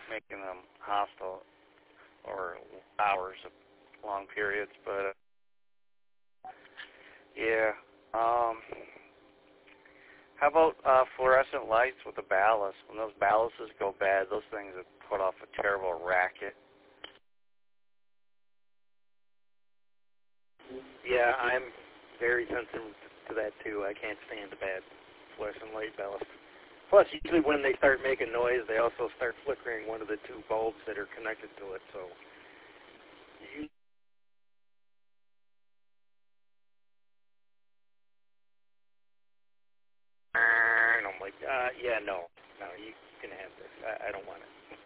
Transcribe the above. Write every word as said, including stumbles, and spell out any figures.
making them hostile or hours of long periods. But uh, yeah, um, how about uh, fluorescent lights with the ballast? When those ballasts go bad, those things have put off a terrible racket. Yeah, I'm very sensitive to that too. I can't stand the bad fluorescent light ballast. Plus, usually when they start making noise, they also start flickering one of the two bulbs that are connected to it. So, you, and I'm like, uh, yeah, no, no, you can have this. I, I don't want it.